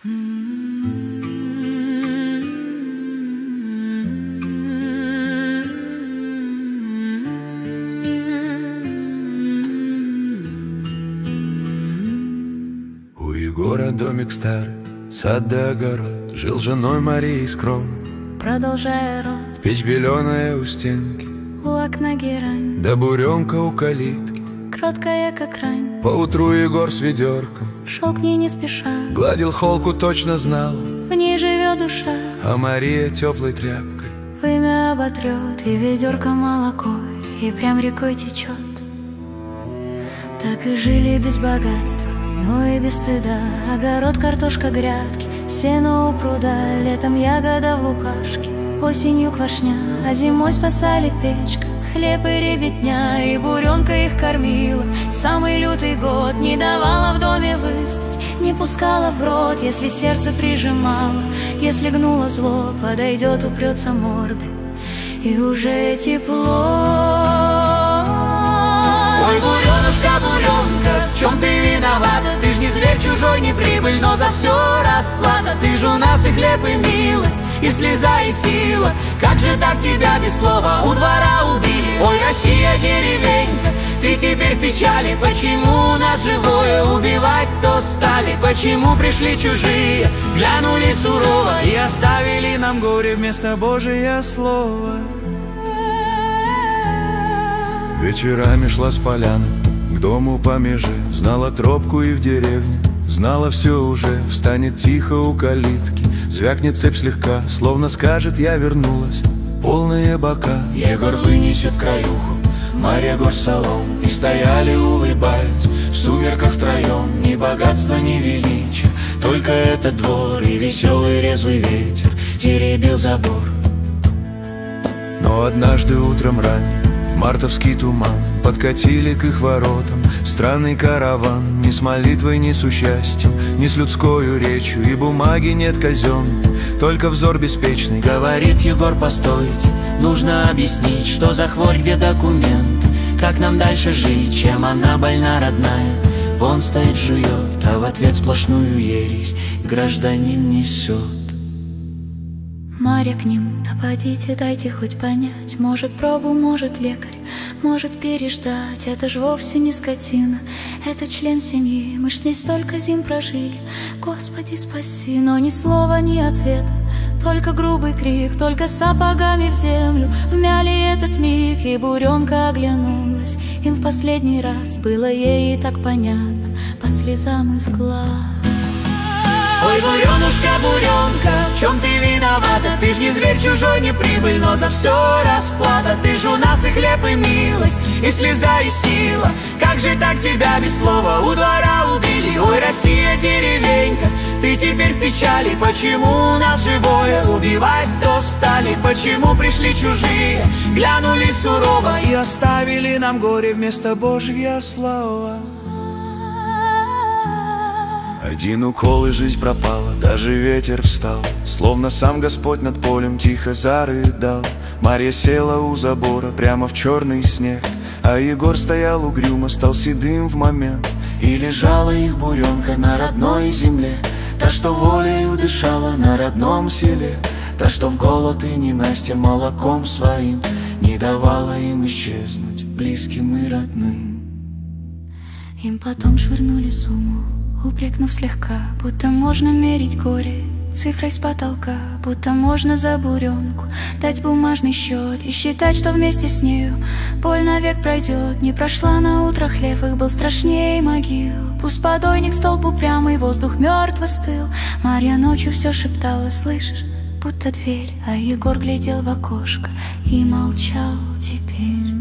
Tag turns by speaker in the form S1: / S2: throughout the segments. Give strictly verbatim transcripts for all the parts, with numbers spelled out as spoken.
S1: У Егора домик старый, сад да огород, жил женой Марией скромно,
S2: продолжая род.
S1: Печь беленая у стенки,
S2: у окна герань,
S1: да буренка у калитки.
S2: кроткая, как рань,
S1: поутру Егор с ведерком
S2: шел к ней не спеша.
S1: гладил холку, точно знал,
S2: в ней живет душа.
S1: а Мария теплой тряпкой
S2: вымя оботрет, и ведерко молокой, и прям рекой течет. Так и жили без богатства, но и без стыда. Огород, картошка, грядки, сено у пруда. Летом ягода в лукашке, осенью квашня, а зимой спасали печка, хлеб и ребятня. И буренка их кормила самый лютый год, не давала в доме выстать, не пускала вброд. Если сердце прижимало, если гнуло зло, подойдет, упрется мордой, и уже тепло. Ой, буренушка, буренка, в чем ты виновата? Ты ж не зверь чужой, не прибыль, но за все расплата. Ты ж у нас и хлеб, и милость, и слеза, и сила. Как же так тебя без слова у двора убили? Ой, Россия, деревенька, ты теперь в печали. Почему нас живое убивать-то стали? Почему пришли чужие, глянули сурово
S1: и оставили нам горе вместо Божия слова? Вечерами шла с поляны к дому по меже, знала тропку и в деревне, знала все уже. Встанет тихо у калитки, звякнет цепь слегка, словно скажет: я вернулась. Полные бока
S2: Егор вынесет краюху,
S1: Марья горсолом, и стояли, улыбаясь, в сумерках втроем. Ни богатства, ни величия, только этот двор и веселый резвый ветер теребил забор. Но однажды утром ранним в мартовский туман подкатили к их воротам странный караван. Ни с молитвой, ни с участием, ни с людскою речью, и бумаги нет казенной, только взор беспечный.
S2: Говорит Егор: постойте, нужно объяснить, что за хворь, где документы, как нам дальше жить, чем она больна родная. Вон стоит, жует, а в ответ сплошную ересь гражданин несет. Марья к ним: да подите, дайте хоть понять. Может, пробу, может, лекарь, может, переждать. Это ж вовсе не скотина, это член семьи. Мы ж с ней столько зим прожили, Господи спаси. Но ни слова, ни ответа, только грубый крик, только сапогами в землю вмяли этот миг. И буренка оглянулась им в последний раз, было ей и так понятно по слезам из глаз. Ой, буренушка, буренка, в чем ты виновата? Ты ж не зверь чужой, не прибыль, но за все расплата. Ты ж у нас и хлеб, и милость, и слеза, и сила. Как же так тебя без слова у двора убили? Ой, Россия, деревенька, ты теперь в печали. Почему нас живое убивать-то стали? Почему пришли чужие, глянули сурово
S1: и оставили нам горе вместо Божья слова? Один укол, и жизнь пропала, даже ветер встал, словно сам Господь над полем тихо зарыдал. Марья села у забора прямо в черный снег, а Егор стоял угрюмо, стал седым в момент. И лежала их буренка на родной земле, та, что волею дышала на родном селе, та, что в голод и ненастье молоком своим не давала им исчезнуть близким и родным.
S2: Им потом швырнули сумму, упрекнув слегка, будто можно мерить горе цифрой с потолка, будто можно за буренку дать бумажный счет и считать, что вместе с нею боль навек пройдет. Не прошла на утро хлеб, их был страшнее могил. Пусть подойник столб упрямый, воздух мертво стыл. Марья ночью все шептала, слышишь, будто дверь, а Егор глядел в окошко и молчал теперь.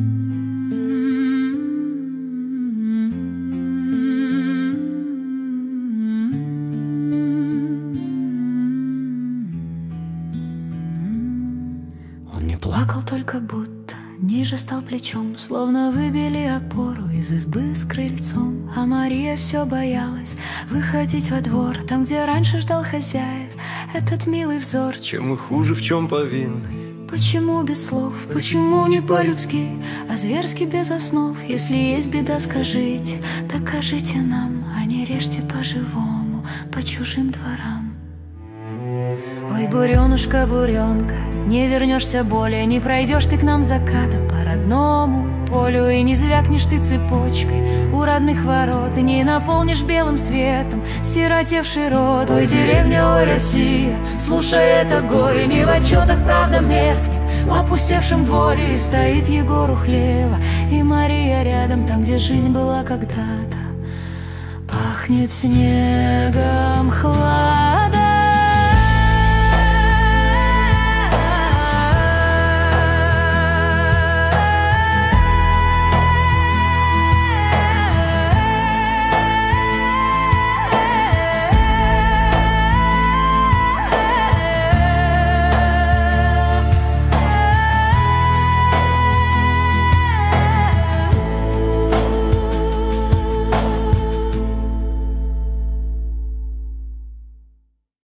S2: Плакал только будто, ниже стал плечом, словно выбили опору из избы с крыльцом. А Мария все боялась выходить во двор, там, где раньше ждал хозяев этот милый взор.
S1: Чем мы хуже, в чем повинны?
S2: Почему без слов, почему не по-людски, а зверски без основ? Если есть беда, скажите, докажите нам, а не режьте по-живому. по чужим дворам. Ой, буренушка, буренка, не вернешься более, не пройдешь ты к нам заката по родному полю, и не звякнешь ты цепочкой у родных ворот, и не наполнишь белым светом сиротевший род. Ой, деревня, ой, Россия, слушай это горе, не в отчетах правда меркнет в опустевшем дворе, и стоит Егор у хлева, и Мария рядом, там, где жизнь была когда-то. Пахнет снегом